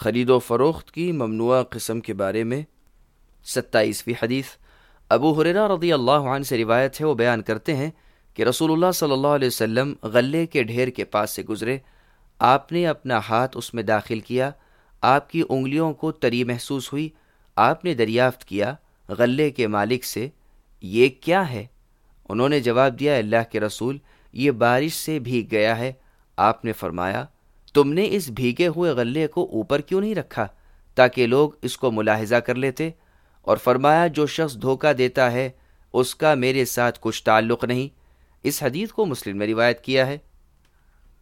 ख़रीदो फ़रोख्त की ममनुआ क़िस्म के बारे में। 27वीं हदीस अबू हुरैरा रज़ियल्लाहु अन्हु से रिवायत है, वो बयान करते हैं कि रसूलुल्लाह सल्लल्लाहु अलैहि वसल्लम गल्ले के ढेर के पास से गुजरे। आपने अपना हाथ उसमें दाखिल किया, आपकी उंगलियों को तरी महसूस हुई। आपने दरियाफ्त किया गल्ले के मालिक से, ये क्या है? उन्होंने जवाब दिया, अल्लाह के रसूल, ये बारिश से भीग गया है। आपने फरमाया, तुमने इस भीगे हुए गल्ले को ऊपर क्यों नहीं रखा ताकि लोग इसको मुलाहिजा कर लेते? और फरमाया, जो शख्स धोखा देता है उसका मेरे साथ कुछ ताल्लुक़ नहीं। इस हदीस को मुस्लिम में रिवायत किया है।